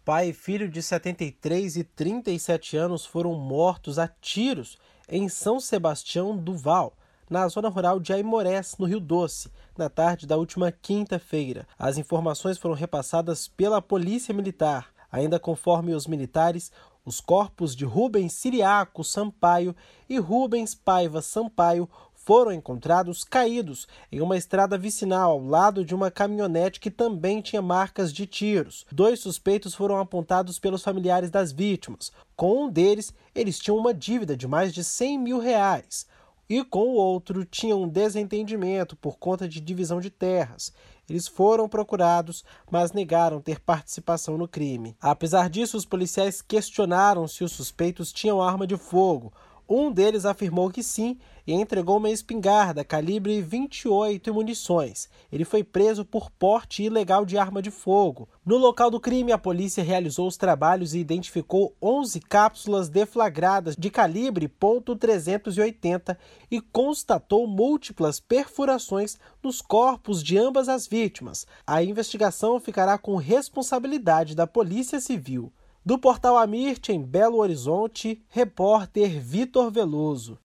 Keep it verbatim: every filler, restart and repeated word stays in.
Pai e filho de setenta e três e trinta e sete anos foram mortos a tiros em São Sebastião do Val, na zona rural de Aimorés, no Rio Doce, na tarde da última quinta-feira. As informações foram repassadas pela Polícia Militar. Ainda conforme os militares, os corpos de Rubens Ciriaco Sampaio e Rubens Paiva Sampaio foram encontrados caídos em uma estrada vicinal ao lado de uma caminhonete que também tinha marcas de tiros. Dois suspeitos foram apontados pelos familiares das vítimas. Com um deles, eles tinham uma dívida de mais de cem mil reais. E com o outro, tinham um desentendimento por conta de divisão de terras. Eles foram procurados, mas negaram ter participação no crime. Apesar disso, os policiais questionaram se os suspeitos tinham arma de fogo. Um deles afirmou que sim e entregou uma espingarda calibre vinte e oito e munições. Ele foi preso por porte ilegal de arma de fogo. No local do crime, a polícia realizou os trabalhos e identificou onze cápsulas deflagradas de calibre ponto trezentos e oitenta e constatou múltiplas perfurações nos corpos de ambas as vítimas. A investigação ficará com responsabilidade da Polícia Civil. Do Portal Amirte, em Belo Horizonte, repórter Vitor Veloso.